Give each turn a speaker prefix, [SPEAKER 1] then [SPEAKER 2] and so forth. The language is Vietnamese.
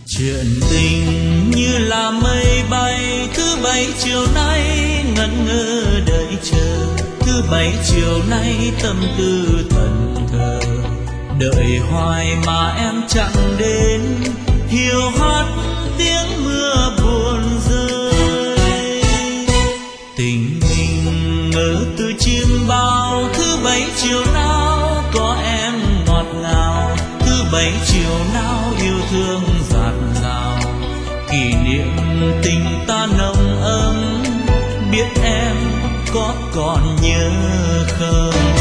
[SPEAKER 1] Chuyện tình như là mây bay, thứ bảy chiều nay ngẩn ngơ đợi chờ, thứ bảy chiều nay tâm tư thẫn thờ, đợi hoài mà em chẳng đến, hiu hắt tiếng mưa buồn rơi. Tình mình ngỡ từ chim bao, thứ bảy chiều nào có em ngọt ngào, thứ bảy chiều nào yêu thương dạt dào, kỷ niệm tình ta nồng ấm, biết em có còn nhớ không.